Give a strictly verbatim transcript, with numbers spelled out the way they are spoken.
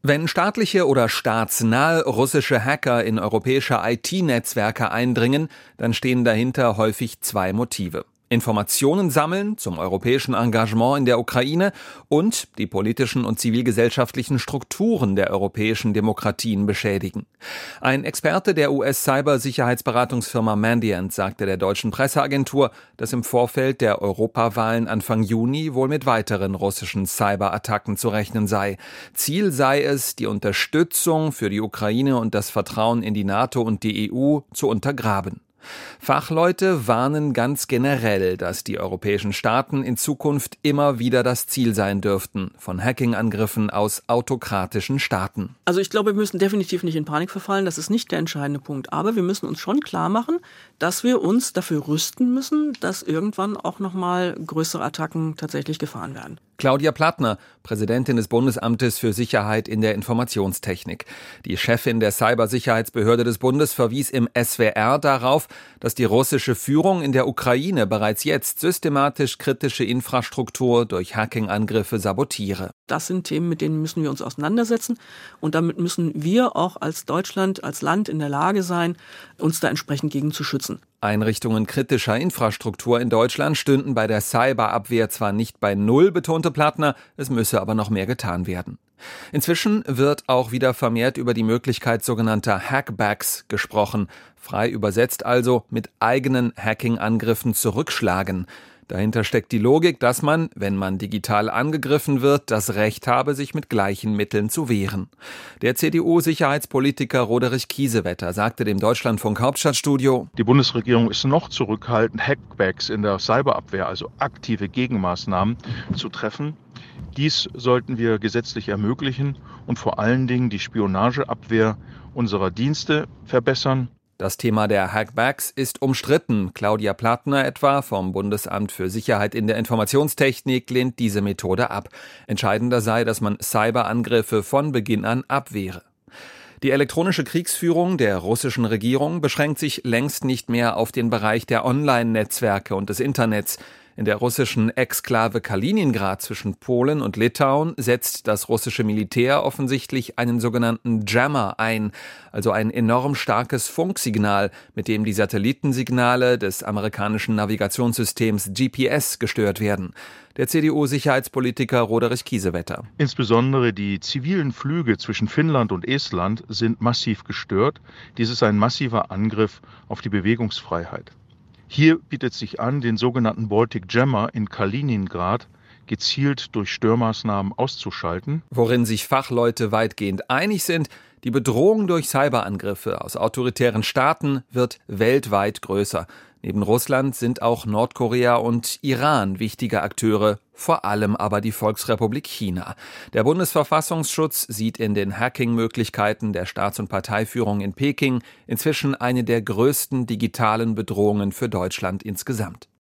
Wenn staatliche oder staatsnahe russische Hacker in europäische I T-Netzwerke eindringen, dann stehen dahinter häufig zwei Motive. Informationen sammeln zum europäischen Engagement in der Ukraine und die politischen und zivilgesellschaftlichen Strukturen der europäischen Demokratien beschädigen. Ein Experte der U S-Cybersicherheitsberatungsfirma Mandiant sagte der deutschen Presseagentur, dass im Vorfeld der Europawahlen Anfang Juni wohl mit weiteren russischen Cyberattacken zu rechnen sei. Ziel sei es, die Unterstützung für die Ukraine und das Vertrauen in die NATO und die E U zu untergraben. Fachleute warnen ganz generell, dass die europäischen Staaten in Zukunft immer wieder das Ziel sein dürften von Hacking-Angriffen aus autokratischen Staaten. Also ich glaube, wir müssen definitiv nicht in Panik verfallen, das ist nicht der entscheidende Punkt. Aber wir müssen uns schon klar machen, dass wir uns dafür rüsten müssen, dass irgendwann auch nochmal größere Attacken tatsächlich gefahren werden. Claudia Plattner, Präsidentin des Bundesamtes für Sicherheit in der Informationstechnik. Die Chefin der Cybersicherheitsbehörde des Bundes verwies im S W R darauf, dass die russische Führung in der Ukraine bereits jetzt systematisch kritische Infrastruktur durch Hacking-Angriffe sabotiere. Das sind Themen, mit denen müssen wir uns auseinandersetzen. Und damit müssen wir auch als Deutschland, als Land in der Lage sein, uns da entsprechend gegen zu schützen. Einrichtungen kritischer Infrastruktur in Deutschland stünden bei der Cyberabwehr zwar nicht bei Null, betonte Plattner, es müsse aber noch mehr getan werden. Inzwischen wird auch wieder vermehrt über die Möglichkeit sogenannter Hackbacks gesprochen, frei übersetzt also mit eigenen Hacking-Angriffen zurückschlagen. Dahinter steckt die Logik, dass man, wenn man digital angegriffen wird, das Recht habe, sich mit gleichen Mitteln zu wehren. Der C D U-Sicherheitspolitiker Roderich Kiesewetter sagte dem Deutschlandfunk Hauptstadtstudio: Die Bundesregierung ist noch zurückhaltend, Hackbacks in der Cyberabwehr, also aktive Gegenmaßnahmen, zu treffen. Dies sollten wir gesetzlich ermöglichen und vor allen Dingen die Spionageabwehr unserer Dienste verbessern. Das Thema der Hackbacks ist umstritten. Claudia Plattner etwa vom Bundesamt für Sicherheit in der Informationstechnik lehnt diese Methode ab. Entscheidender sei, dass man Cyberangriffe von Beginn an abwehre. Die elektronische Kriegsführung der russischen Regierung beschränkt sich längst nicht mehr auf den Bereich der Online-Netzwerke und des Internets. In der russischen Exklave Kaliningrad zwischen Polen und Litauen setzt das russische Militär offensichtlich einen sogenannten Jammer ein, also ein enorm starkes Funksignal, mit dem die Satellitensignale des amerikanischen Navigationssystems G P S gestört werden. Der C D U-Sicherheitspolitiker Roderich Kiesewetter. Insbesondere die zivilen Flüge zwischen Finnland und Estland sind massiv gestört. Dies ist ein massiver Angriff auf die Bewegungsfreiheit. Hier bietet sich an, den sogenannten Baltic Jammer in Kaliningrad gezielt durch Störmaßnahmen auszuschalten. Worin sich Fachleute weitgehend einig sind, die Bedrohung durch Cyberangriffe aus autoritären Staaten wird weltweit größer. Neben Russland sind auch Nordkorea und Iran wichtige Akteure, vor allem aber die Volksrepublik China. Der Bundesverfassungsschutz sieht in den Hacking-Möglichkeiten der Staats- und Parteiführung in Peking inzwischen eine der größten digitalen Bedrohungen für Deutschland insgesamt.